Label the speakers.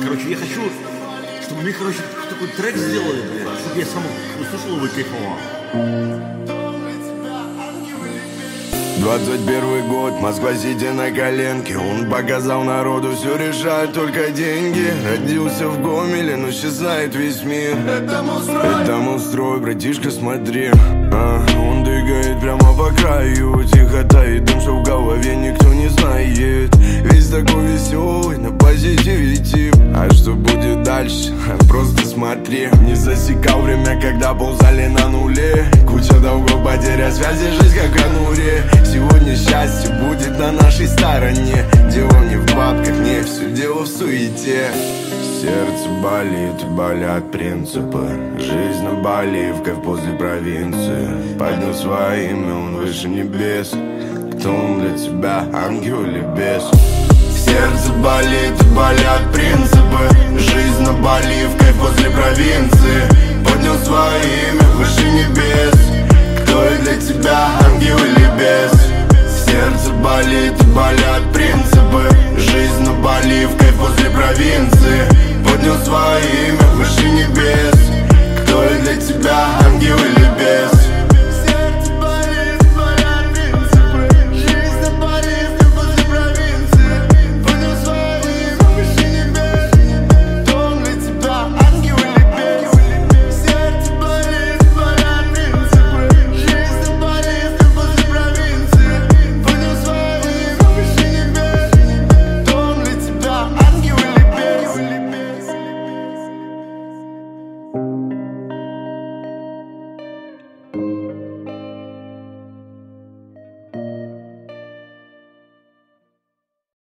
Speaker 1: короче, я хочу, чтобы мы, короче, такой трек сделали, блядь, чтобы я сам услышал его и кайфовал.
Speaker 2: 21 год, Москва сидя на коленке. Он показал народу, все решают только деньги. Родился в Гомеле, но сейчас знает весь мир. Это мой строй, братишка, смотри. Он двигает прямо по краю. Тихота и дым, что в голове никто не знает. Весь такой веселый, на позитиве тип. А что будет дальше? Просто смотри. Не засекал время, когда ползали на нуле. Куча долгов, потеря связи, жизнь как в конуре. Сегодня счастье будет на нашей стороне. Дело не в бабках, не все дело в суете. Сердце болит, болят принципы. Жизнь на Бали, в кайф после провинции. Поднял свое имя, он выше небес. Кто он для тебя, ангел или бес? Сердце болит, болят принципы. Жизнь на Бали, в кайф после провинции. Поднял свое имя, выше небес. Кто я для тебя, ангел или бес? Сердце болит, болят принципы. Жизнь на Бали, в кайф после провинции. Поднял свое имя, выше небес. Кто я для тебя, ангел или бес?